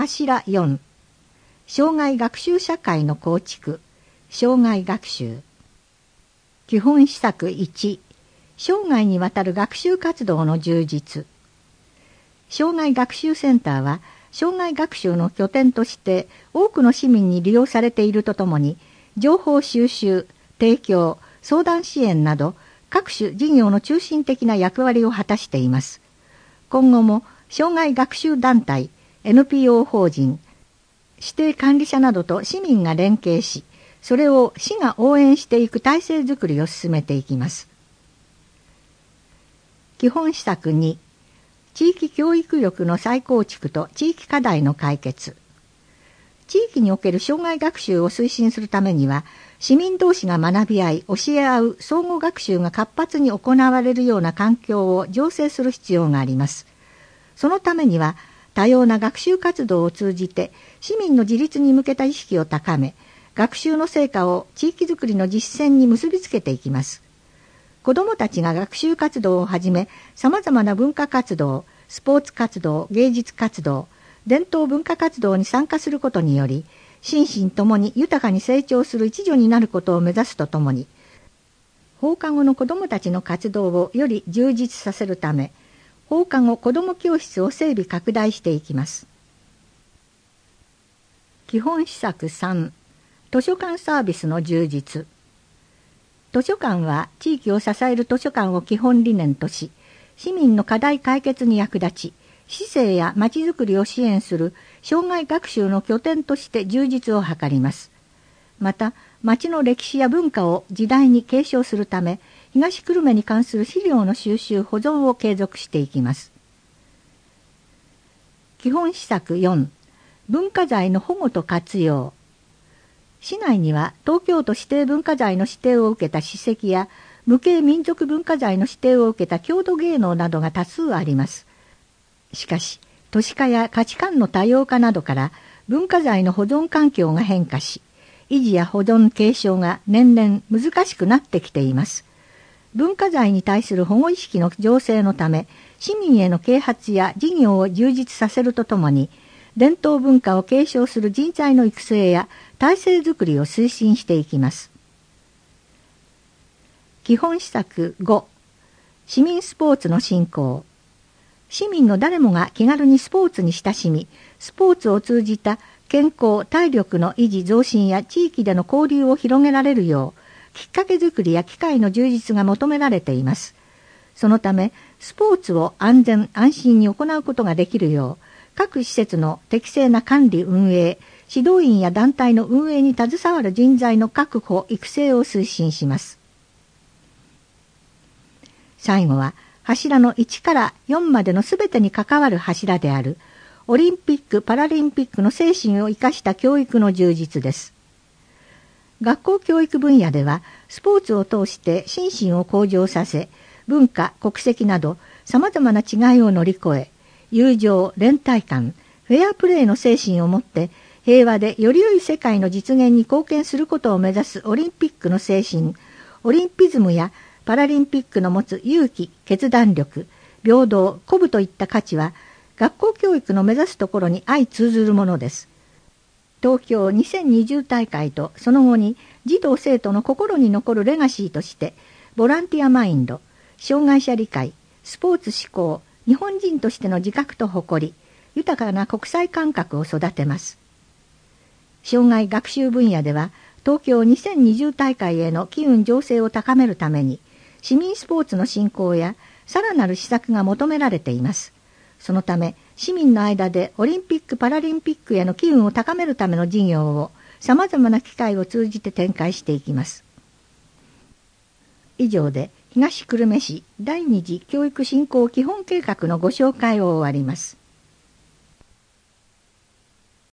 柱4、生涯学習社会の構築、生涯学習。基本施策1、生涯にわたる学習活動の充実。生涯学習センターは、生涯学習の拠点として多くの市民に利用されているとともに、情報収集、提供、相談支援など、各種事業の中心的な役割を果たしています。今後も、生涯学習団体、NPO 法人、指定管理者などと市民が連携し、それを市が応援していく体制づくりを進めていきます。基本施策2、地域教育力の再構築と地域課題の解決。地域における生涯学習を推進するためには、市民同士が学び合い、教え合う相互学習が活発に行われるような環境を醸成する必要があります。そのためには、多様な学習活動を通じて、市民の自立に向けた意識を高め、学習の成果を地域づくりの実践に結びつけていきます。子どもたちが学習活動をはじめ、様々な文化活動、スポーツ活動、芸術活動、伝統文化活動に参加することにより、心身ともに豊かに成長する一助になることを目指すとともに、放課後の子どもたちの活動をより充実させるため、放課後子ども教室を整備拡大していきます。基本施策3、図書館サービスの充実。図書館は地域を支える図書館を基本理念とし、市民の課題解決に役立ち、市政やまちづくりを支援する生涯学習の拠点として充実を図ります。また、町の歴史や文化を時代に継承するため、東久留米に関する資料の収集・保存を継続していきます。基本施策4、文化財の保護と活用。市内には東京都指定文化財の指定を受けた史跡や無形民族文化財の指定を受けた郷土芸能などが多数あります。しかし、都市化や価値観の多様化などから文化財の保存環境が変化し、維持や保存継承が年々難しくなってきています。文化財に対する保護意識の醸成のため、市民への啓発や事業を充実させるとともに、伝統文化を継承する人材の育成や体制づくりを推進していきます。基本施策5、市民スポーツの振興。市民の誰もが気軽にスポーツに親しみ、スポーツを通じた健康・体力の維持増進や地域での交流を広げられるよう、きっかけづくりや機会の充実が求められています。そのため、スポーツを安全・安心に行うことができるよう、各施設の適正な管理運営、指導員や団体の運営に携わる人材の確保・育成を推進します。最後は、柱の1から4までのすべてに関わる柱である、オリンピック・パラリンピックの精神を生かした教育の充実です。学校教育分野では、スポーツを通して心身を向上させ、文化、国籍など様々な違いを乗り越え、友情、連帯感、フェアプレーの精神を持って、平和でより良い世界の実現に貢献することを目指すオリンピックの精神、オリンピズムやパラリンピックの持つ勇気、決断力、平等、鼓舞といった価値は、学校教育の目指すところに相通ずるものです。東京2020大会とその後に児童生徒の心に残るレガシーとして、ボランティアマインド、障害者理解、スポーツ志向、日本人としての自覚と誇り、豊かな国際感覚を育てます。障害学習分野では、東京2020大会への機運醸成を高めるために、市民スポーツの振興やさらなる施策が求められています。そのため、市民の間でオリンピック・パラリンピックへの機運を高めるための事業を様々な機会を通じて展開していきます。以上で東久留米市第二次教育振興基本計画のご紹介を終わります。